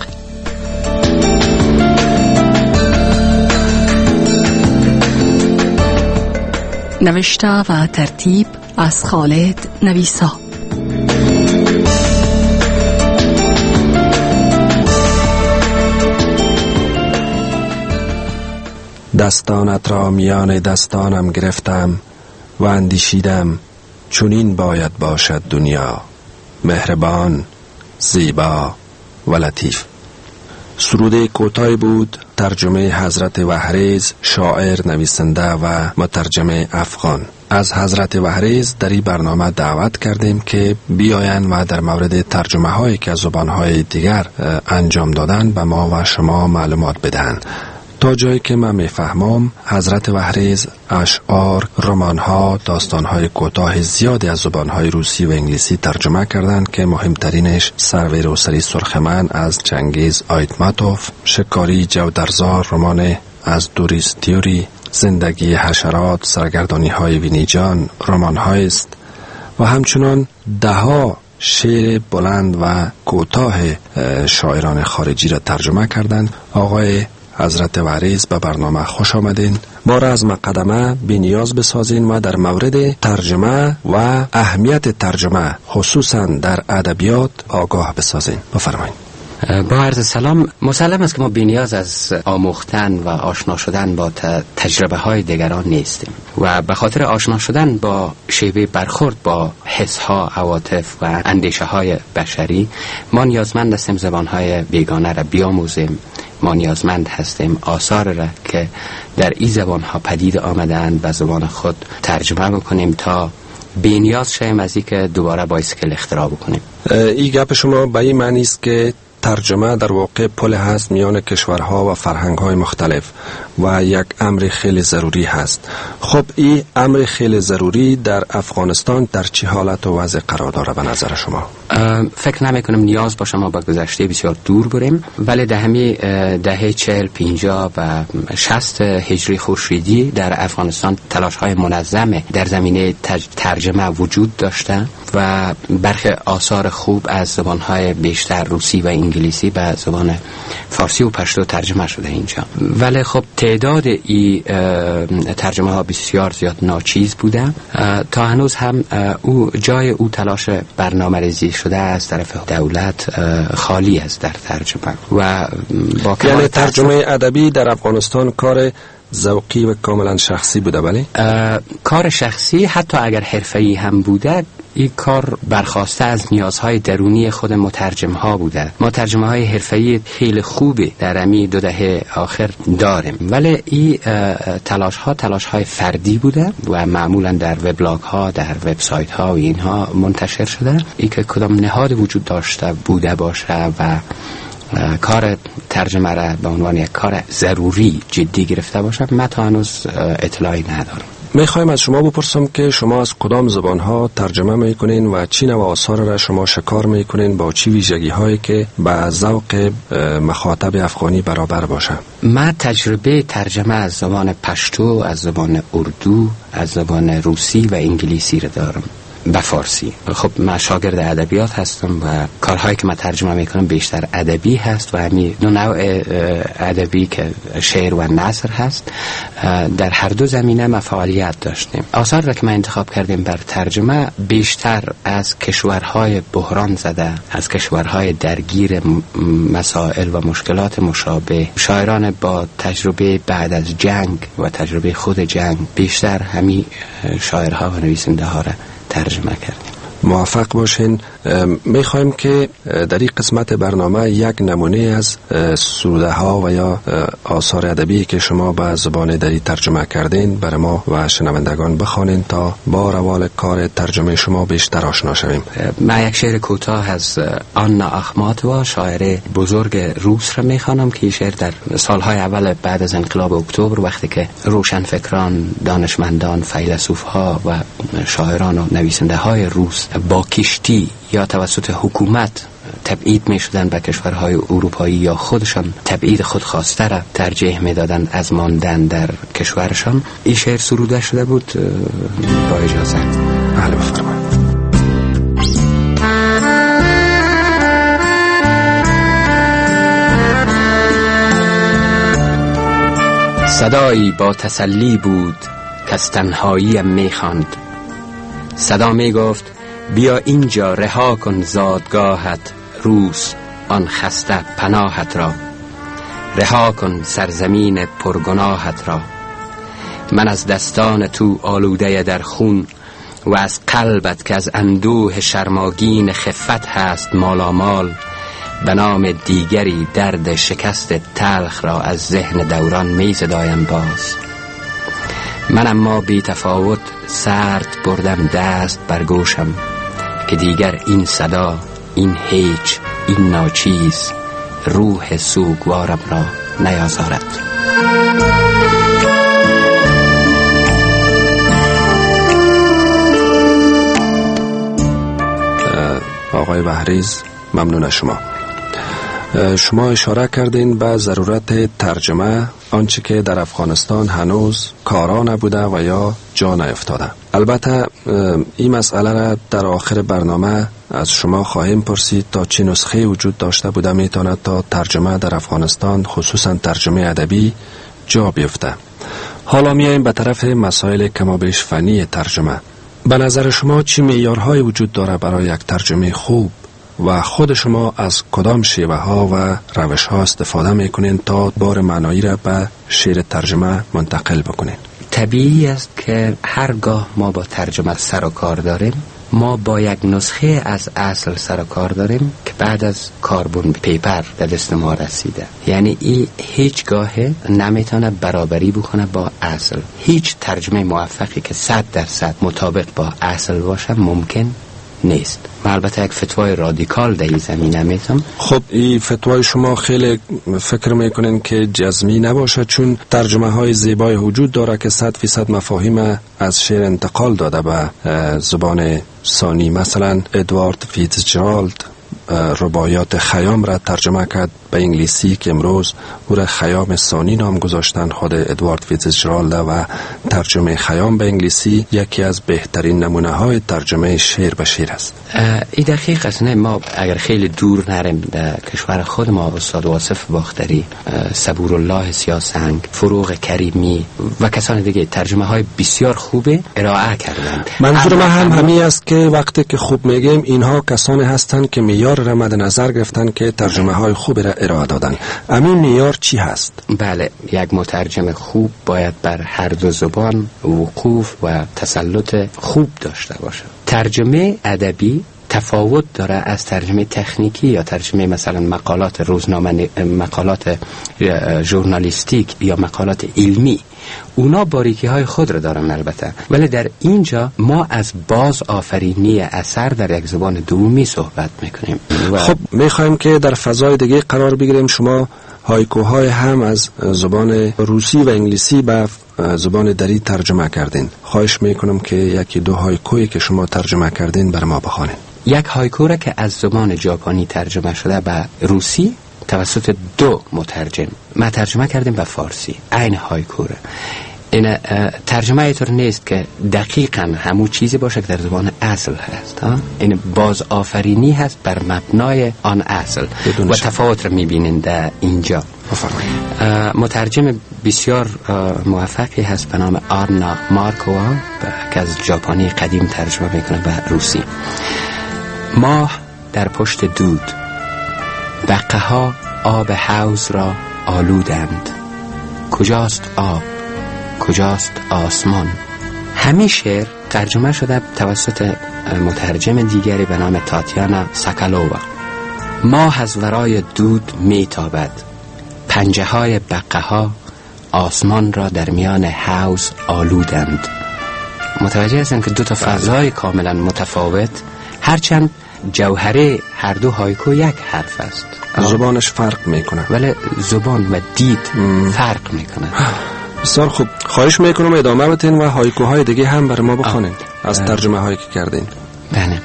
نوشته و ترتیب از خالد نویسا. دستانت را میان دستانم گرفتم و اندیشیدم چنین باید باشد دنیا، مهربان، زیبا و لطیف. سروده کوتاهی بود، ترجمه حضرت وهریز، شاعر، نویسنده و مترجم افغان. از حضرت وهریز در این برنامه دعوت کردیم که بیاین و در مورد ترجمه هایی که از زبان های دیگر انجام دادن به ما و شما معلومات بدهند. تا جایی که من میفهمم حضرت وهریز اشعار، رمان‌ها، داستان‌های کوتاه زیادی از زبان‌های روسی و انگلیسی ترجمه کردند که مهمترینش سرور روسری سرخمن از چنگیز آیتماتوف، شکاری جودرزار، رمان از دوریس تیوری، زندگی حشرات، سرگردانی‌های وینیجان، رمان‌های است و همچنان دهها شعر بلند و کوتاه شاعران خارجی را ترجمه کردند. آقای حضرت وعریض به برنامه خوش آمدین. ما را از مقدمه بی نیاز بسازین و در مورد ترجمه و اهمیت ترجمه خصوصا در ادبیات آگاه بسازین. بفرمایید. با عرض سلام، مسلم است که ما بی‌نیاز از آموختن و آشنا شدن با تجربه های دیگران نیستیم و به خاطر آشنا شدن با شیوه برخورد با حس ها، عواطف و اندیشه های بشری ما نیازمند هستیم زبان های بیگانه را بیاموزیم. ما نیازمند هستیم آثار را که در این زبان ها پدید آمدند به زبان خود ترجمه بکنیم تا بی‌نیاز شویم از اینکه دوباره با اسکل اختراع بکنیم. این گپ شما به این معنی است که ترجمه در واقع پل هست میان کشورها و فرهنگ‌های مختلف و یک امر خیلی ضروری هست. خب این امر خیلی ضروری در افغانستان در چه حالت و وضع قرار داره به نظر شما؟ فکر نمی کنم نیاز باشه ما با گذشته بسیار دور بریم، ولی در همین دهه چهل، پینجا و شصت هجری خورشیدی در افغانستان تلاش های منظم در زمینه ترجمه وجود داشته و برخی آثار خوب از زبان های بیشتر روسی و انگلیسی به زبان فارسی و پشتو ترجمه شده اینجا. ولی خب تعداد این ترجمه ها بسیار زیاد ناچیز بوده. تا هنوز هم او جای او تلاش برنامه‌ریزی شده از طرف دولت خالی است در ترجمه و با یعنی ترجمه ادبی در افغانستان کار ذوقی و کاملا شخصی بوده. بله کار شخصی، حتی اگر حرفه‌ای هم بوده، این کار برخواسته از نیازهای درونی خود مترجم ها بوده. ما ترجمه های حرفه‌ای خیلی خوبی در امی دو دهه آخر داریم، ولی این تلاش ها تلاش های فردی بوده و معمولا در وبلاگ ها، در وبسایت ها و اینها منتشر شده. این که کدام نهاد وجود داشته بوده باشه و کار ترجمه را به عنوان یک کار ضروری جدی گرفته باشه، من تا هنوز اطلاعی ندارم. میخوایم از شما بپرسم که شما از کدام زبان ها ترجمه میکنین و چی نوع آثار را شما شکار میکنین، با چی ویژگی هایی که با ذوق مخاطب افغانی برابر باشه؟ من تجربه ترجمه از زبان پشتو، از زبان اردو، از زبان روسی و انگلیسی را دارم به فارسی. خب من شاگرد ادبیات هستم و کارهایی که من ترجمه میکنم بیشتر ادبی هست و همین دو نوع ادبی که شعر و نثر هست، در هر دو زمینه ما فعالیت داشتیم. آثار را که ما انتخاب کردیم بر ترجمه بیشتر از کشورهای بحران زده، از کشورهای درگیر مسائل و مشکلات مشابه، شاعران با تجربه بعد از جنگ و تجربه خود جنگ، بیشتر همین شاعرها و نویسنده ها را ترجمه کردیم. موفق باشین. میخوایم که در این قسمت برنامه یک نمونه از سروده ها و یا آثار ادبی که شما به زبان دری ترجمه کردین برای ما و شنوندگان بخوانین تا با روال کار ترجمه شما بیشتر آشنا شویم. من یک شعر کوتاه از آنا اخماتووا، شاعر بزرگ روس را میخوانم که این شعر در سالهای اول بعد از انقلاب اکتبر، وقتی که روشنفکران، دانشمندان، فیلسوفها و شاعران و نویسنده های روس با کشتی یا توسط حکومت تبعید می شدن به کشورهای اروپایی یا خودشان تبعید خود خواسته را ترجیح می دادن از ماندن در کشورشان، این شعر سروده شده بود. با اجازه بله بفرمایید. صدایی با تسلی بود که از تنهاییم می خواند. صدا می گفت بیا اینجا، رها کن زادگاهت، روس آن خسته پناهت را، رها کن سرزمین پرگناهت را. من از دستان تو آلوده در خون و از قلبت که از اندوه شرماگین خفت هست مالامال، به نام دیگری درد شکست تلخ را از ذهن دوران می زدایم باز. من اما بی تفاوت سرد بردم دست بر گوشم که دیگر این صدا، این هیچ، این ناچیز روح سوگوارم را نیازارد. آقای وعریض ممنون از شما. شما اشاره کردین به ضرورت ترجمه آنچه که در افغانستان هنوز کارا نبوده و یا جا نیفتاده. البته این مسئله را در آخر برنامه از شما خواهیم پرسید تا چه نسخه وجود داشته بوده میتواند تا ترجمه در افغانستان خصوصا ترجمه ادبی جا بیفته. حالا میایم به طرف مسائل کمابیش فنی ترجمه. به نظر شما چه معیارهایی وجود داره برای یک ترجمه خوب و خود شما از کدام شیوه ها و روش ها استفاده میکنین تا بار معنایی را به شعر ترجمه منتقل بکنین؟ طبیعی است که هرگاه ما با ترجمه سر و کار داریم، ما با یک نسخه از اصل سر و کار داریم که بعد از کاربون پیپر در دست ما رسیده. یعنی این هیچگاه نمیتونه برابری بکنه با اصل. هیچ ترجمه موفقی که صد درصد مطابق با اصل باشه ممکن نیست. من البته یک فتوای رادیکال در این زمینه میتونم. خب این فتوای شما خیلی فکر میکنین که جزمی نباشه، چون ترجمه های زیبای وجود داره که صد فیصد مفاهیم از شعر انتقال داده به زبان ثانی. مثلا ادوارد فیتزجرالد رباعیات خیام را ترجمه کرد به انگلیسی که امروز او را خیام ثانی نام گذاشتن. خود ادوارد فیتزجرالد و ترجمه خیام به انگلیسی یکی از بهترین نمونه های ترجمه شعر به شعر است. این دقیق است. نه، ما اگر خیلی دور نریم در کشور خود ما، استاد واصف باختری، صبورالله سیاسنگ، فروغ کریمی و کسان دیگه ترجمه های بسیار خوبه ارائه کردند. منظور من هم همین است که وقتی که خوب میگیم اینها کسانی هستند که معیار را مد نظر گرفتن که ترجمه های خوب را ارائه دادن. همین معیار چی هست؟ بله، یک مترجم خوب باید بر هر دو زبان وقوف و تسلط خوب داشته باشه. ترجمه ادبی تفاوت داره از ترجمه تکنیکی یا ترجمه مثلا مقالات روزنامه، مقالات ژورنالیستیک یا مقالات علمی. اونا باریکی های خود را دارن البته، ولی در اینجا ما از باز آفرینی اثر در یک زبان دومی صحبت میکنیم. خب میخوایم که در فضای دیگه قرار بگیریم. شما هایکوهای هم از زبان روسی و انگلیسی به زبان دری ترجمه کردین. خواهش میکنم که یکی دو هایکویی که شما ترجمه کردین بر ما بخوانید. یک هایکو را که از زبان ژاپنی ترجمه شده به روسی توسط دو مترجم ما ترجمه کردیم به فارسی، عین هایکو را. این ترجمه اینطور نیست که دقیقاً همون چیزی باشه که در زبان اصل هست. این باز آفرینی هست بر مبنای آن اصل و تفاوت رو میبینین در اینجا. مترجم بسیار موفقی هست به نام آرنا مارکووا که از ژاپنی قدیم ترجمه میکنه به روسی. ماه در پشت دود، بقه ها آب حوض را آلودند. کجاست آب؟ کجاست آسمان؟ همین شعر ترجمه شده توسط مترجم دیگری به نام تاتیانا ساکالووا. ماه از ورای دود میتابد، پنجه های بقه ها آسمان را در میان حوض آلودند. متوجه هستند که دو تا فضای کاملا متفاوت، هرچند جوهره هر دو هایکو یک حرف است، زبانش فرق میکنه، ولی زبان و دید ام. فرق میکنه. بسیار خوب، خواهش میکنم ادامه بدین و هایکوهای دیگه هم برای ما بخونید از ترجمه هایی که کردین. بله.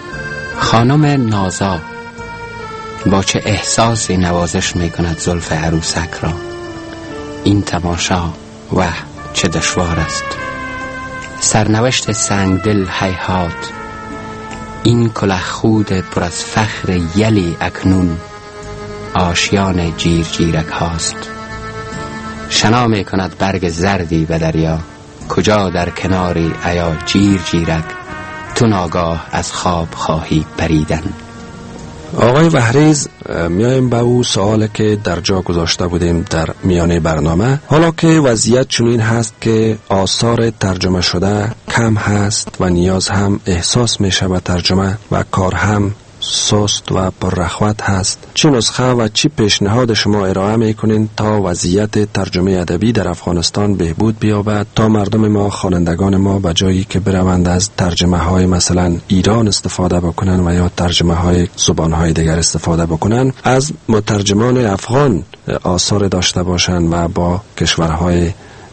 خانم نازا با چه احساسی نوازش میکند زلف عروسک را. این تماشا وه چه دشوار است. سرنوشت سنگدل هیهات، این کله خود پر از فخر یلی اکنون آشیان جیر جیرک هاست. شنا می کند برگ زردی به دریا، کجا در کناری ایا جیر جیرک تو ناگاه از خواب خواهی پریدن. آقای وهریز، میایم به او سوالی که در جا گذاشته بودیم در میانه برنامه. حالا که وضعیت چنین هست که آثار ترجمه شده کم هست و نیاز هم احساس میشه به ترجمه و کار هم سست و پررخوت هست، چه نسخه و چه پیشنهاد شما ارائه میکنین تا وضعیت ترجمه ادبی در افغانستان بهبود بیابد، تا مردم ما، خوانندگان ما به جایی که بروند از ترجمه های مثلا ایران استفاده بکنن و یا ترجمه های زبان های دیگر استفاده بکنن، از مترجمان افغان آثار داشته باشند و با کشورهای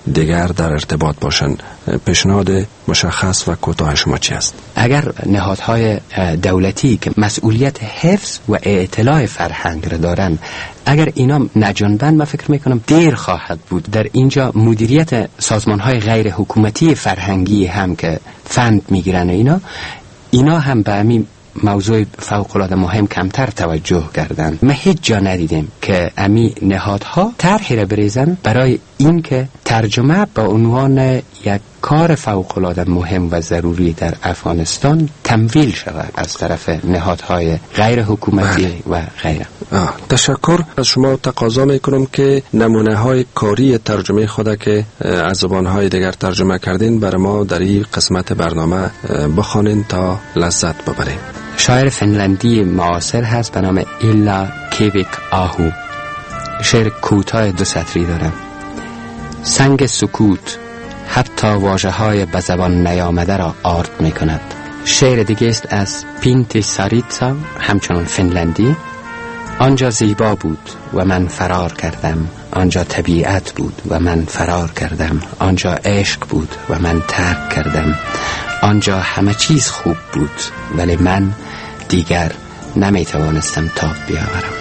دیگر در ارتباط باشند. پیشنهاد مشخص و کوتاه شما چی است؟ اگر نهادهای دولتی که مسئولیت حفظ و اطلاع فرهنگ را دارن اگر اینا نجنبن، من فکر میکنم دیر خواهد بود. در اینجا مدیریت سازمانهای غیر حکومتی فرهنگی هم که فند میگیرن اینا اینا هم به همین موضوع فوق‌العاده مهم کمتر توجه کردن. ما هیچ جا ندیدیم که امی نهادها طرحی را بریزن برای این که ترجمه با عنوان یک کار فوق‌العاده مهم و ضروری در افغانستان تمویل شود از طرف نهادهای غیر حکومتی بله. و غیره. تشکر از شما. تقاضا میکنم که نمونه های کاری ترجمه خود که از زبان های دیگر ترجمه کردین برای ما در این قسمت برنامه بخوانین تا لذت ببریم. شاعر فنلندی معاصر هست به نام ایلا کیویک آهو. شعر کوتاه دو سطری دارم. سنگ سکوت حتی واژه های به زبان نیامده را آرد می کند. شعر دیگه است از پینتی ساریتسا، همچنان فنلندی. آنجا زیبا بود و من فرار کردم، آنجا طبیعت بود و من فرار کردم، آنجا عشق بود و من ترک کردم، آنجا همه چیز خوب بود ولی من دیگر نمی توانستم تاب بیاورم.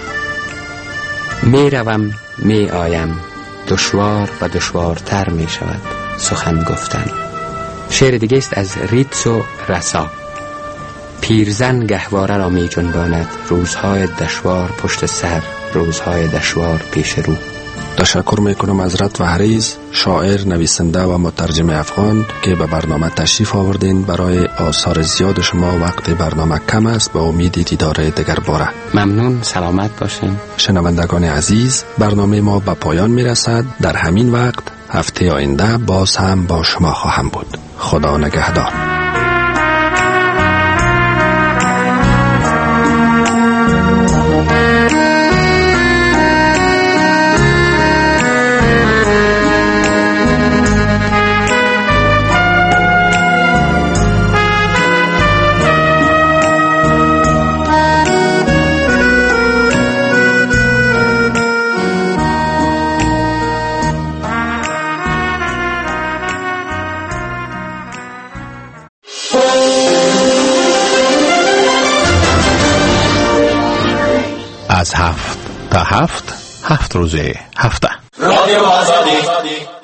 می روم می آیم، دشوار و دشوارتر می شود سخن گفتن. شعر دیگه است از ریتسو رسا. پیرزن گهواره را می جنباند، روزهای دشوار پشت سر، روزهای دشوار پیش رو. تشکر میکنم از رد و حریز، شاعر، نویسنده و مترجم افغان که به برنامه تشریف آوردین. برای آثار زیاد شما وقت برنامه کم است، به امید دیدار دیگر باره. ممنون، سلامت باشین. شنوندگان عزیز، برنامه ما به پایان میرسد. در همین وقت هفته آینده باز هم با شما خواهم بود. خدا نگهدار. از هفت تا هفت، هفت روزه هفته. رادیو آزادی